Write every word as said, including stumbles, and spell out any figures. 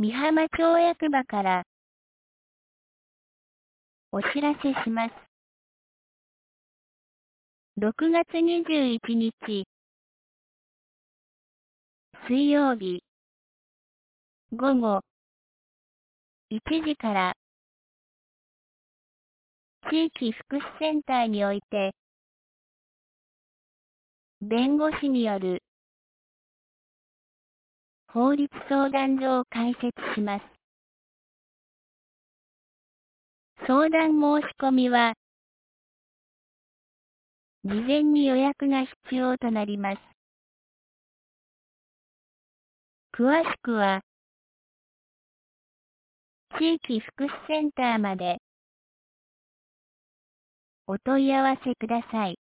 美浜町役場からお知らせします。ろくがつにじゅういちにち水曜日午後いちじから地域福祉センターにおいて弁護士による法律相談所を開設します。相談申し込みは事前に予約が必要となります。詳しくは地域福祉センターまでお問い合わせください。